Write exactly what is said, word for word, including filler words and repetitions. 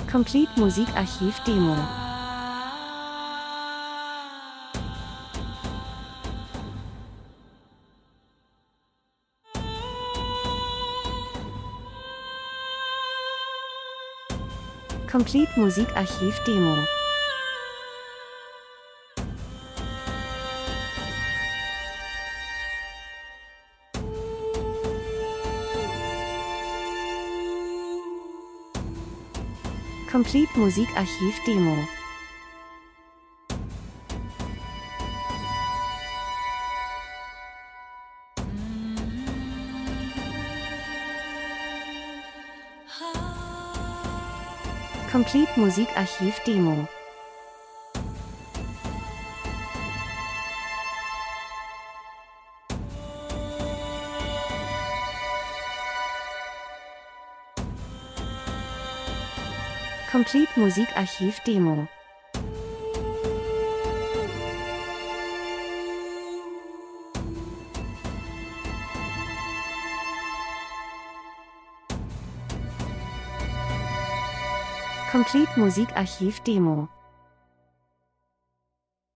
Complete Musikarchiv Demo. Complete Musikarchiv Demo. Complete Musikarchiv Demo. Complete Musikarchiv Demo. Complete Musikarchiv Demo. Complete Musikarchiv Demo.